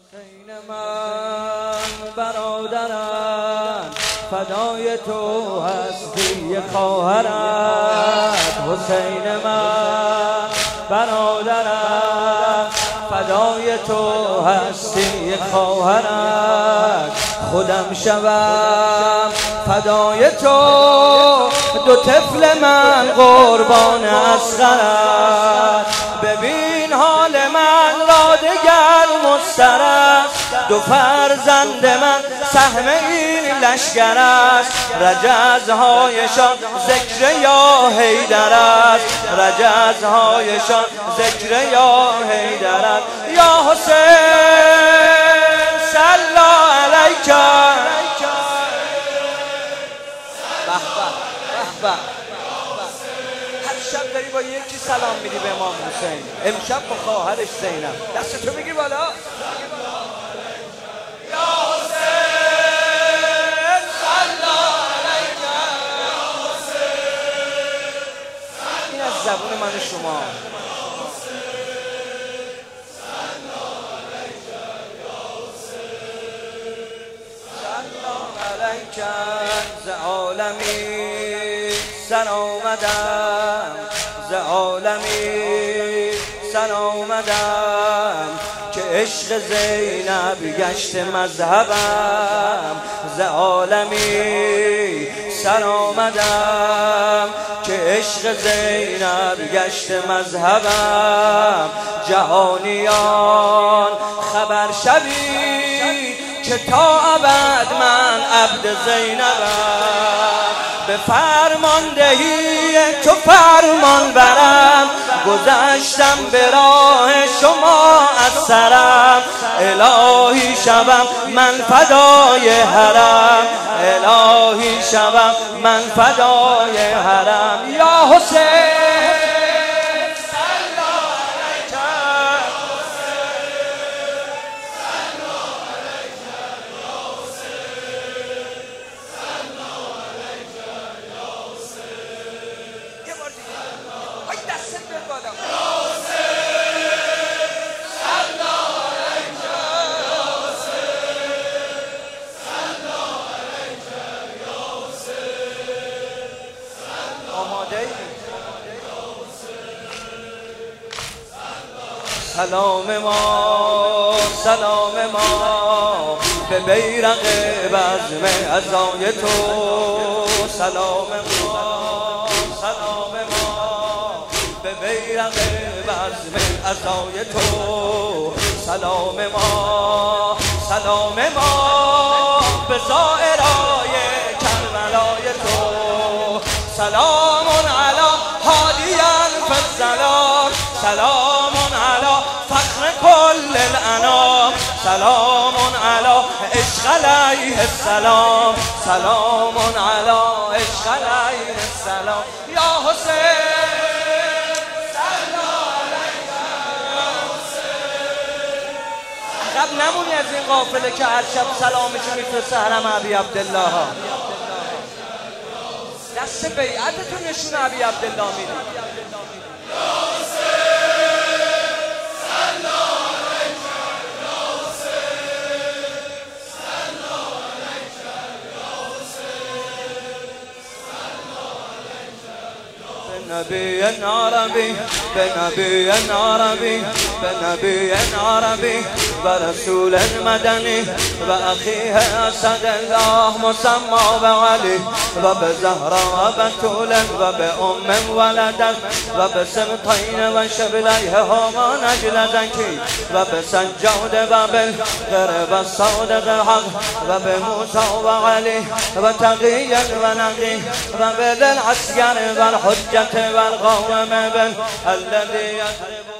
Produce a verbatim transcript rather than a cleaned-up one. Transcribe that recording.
حسین من برادرم فدای تو هستی خواهرت. حسین من برادرم فدای تو هستی خواهرت. خودم شوم فدای تو دو طفل من قربان اصغرت. ببین حال من را دگر مضطر است، دو فرزند من سهم این لشکر است. رجزهایشان ذکر یا حیدر است، رجزهایشان ذکر یا حیدر است. یا حسین صلی علیک. به به به. هر شب داری با یکی سلام میدی به امام حسین، امشب با خواهرش زینب. دستتو بگیر بالا. یا حسین صلی علیک. یا حسین. این از زبون من شما. ز عالمی سر آمدم، ز عالمی سر آمدم که عشق زینب گشت مذهبم. ز عالمی سر آمدم که عشق زینب گشت مذهبم. جهانیان خبر شوید که تا ابد من عبد زینبم. به فرماندهی تو فرمان برم، گذشتم به راه شما از سرم. الهی شوم من فدای حرم، الهی شوم من فدای حرم. یا حسین سلام ما، سلام ما به بیرق بزم عزای تو. سلام ما، سلام ما به بیرق بزم عزای تو. سلام ما، سلام ما به زائرای کربلای تو. سلام علی هادی الفضلان، سلام علی فخر کل الانام. سلام علی عشق علیه السلام، سلام علی عشق علیه السلام. یا حسین صلی علیک. یا حسین. عقب نمونی از این قافله که هر شب سلامشو میفرسته حرم ابی عبدالله. دست بیعتتو نشون ابی عبدالله میدی. نبي عربي بنبي عربي بنبي عربي برسول مدني وأخيه أسد الله مسمى بعلي وبزهرة وبتول وبأم ولدت وبسبطين وشبليه هما نجل زكي وبسجود وبالغرب الصادق الحق وبموسى وعلي وتقي ونقي وبذي العسكر والحجة والقوم الذي يضرب